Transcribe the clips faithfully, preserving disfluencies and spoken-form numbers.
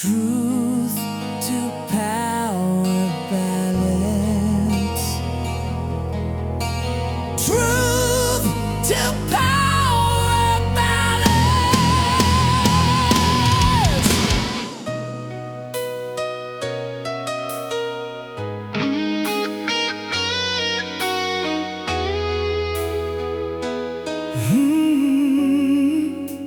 Truth to power balance. Truth to power balance. Hmm.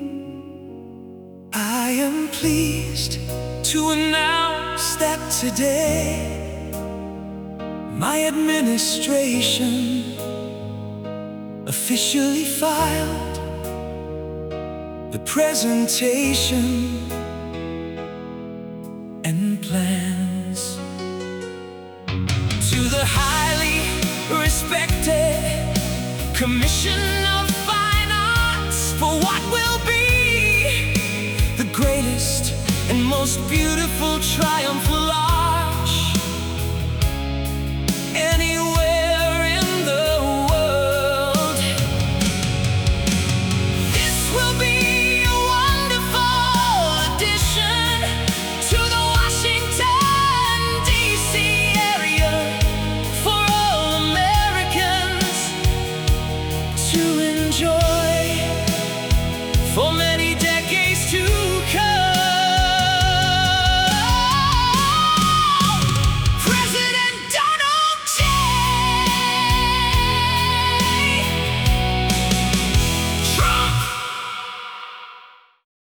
I am pleased to announce that today my administration officially filed the presentation and plans to the highly respected Commission of Fine Arts for what will be the greatest and most beautiful triumph will